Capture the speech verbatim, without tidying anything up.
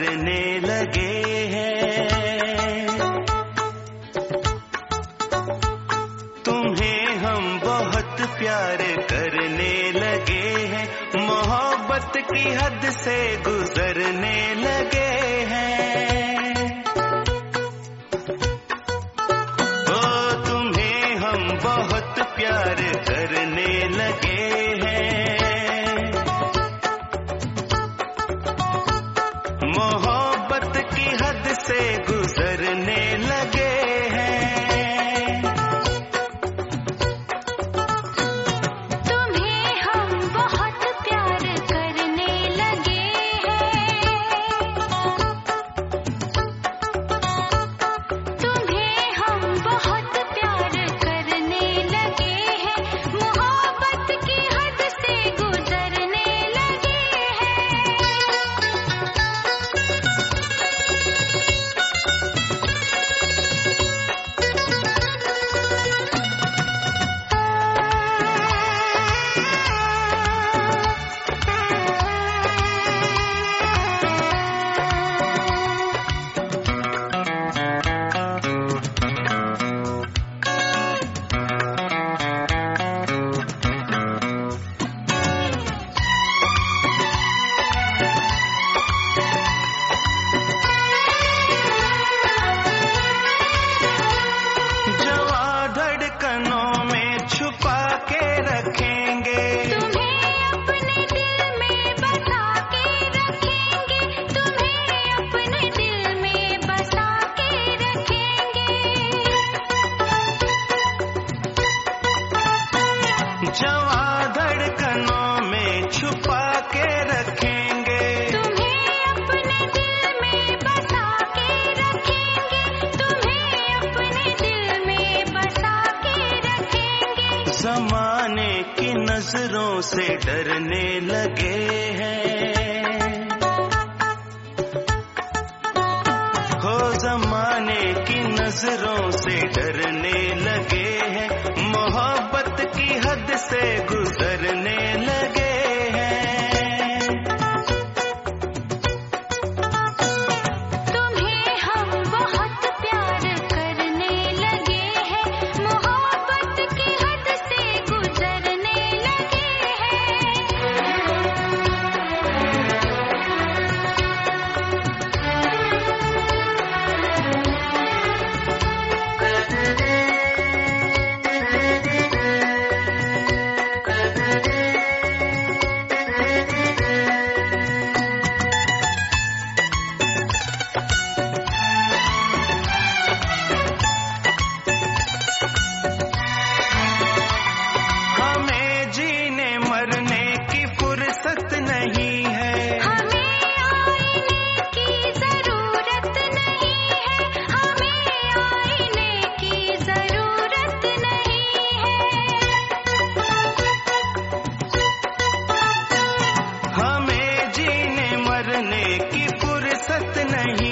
गुजरने लगे हैं। तुम्हें हम बहुत प्यार करने लगे हैं, मोहब्बत की हद से गुजरने लगे हैं। ओ तुम्हें हम बहुत प्यार करने लगे हैं, मोहब्बत की हद से गुजरने लगे हैं। जवां धड़कनों में छुपा के रखेंगे, तुम्हें अपने दिल में बसा के रखेंगे, तुम्हें अपने दिल में बसा के रखेंगे। ज़माने की नजरों से डरने लगे हैं, हो ज़माने की नजरों से डरने लगे हैं, मोहब्बत की हद से गुजरने लगे हैं। तुम्हें हम बहुत प्यार करने लगे हैं, मोहब्बत की हद से गुजरने लगे नहीं है, हमें आईने की जरूरत नहीं है, हमें आईने की जरूरत नहीं है। हमें जीने मरने की फुर्सत नहीं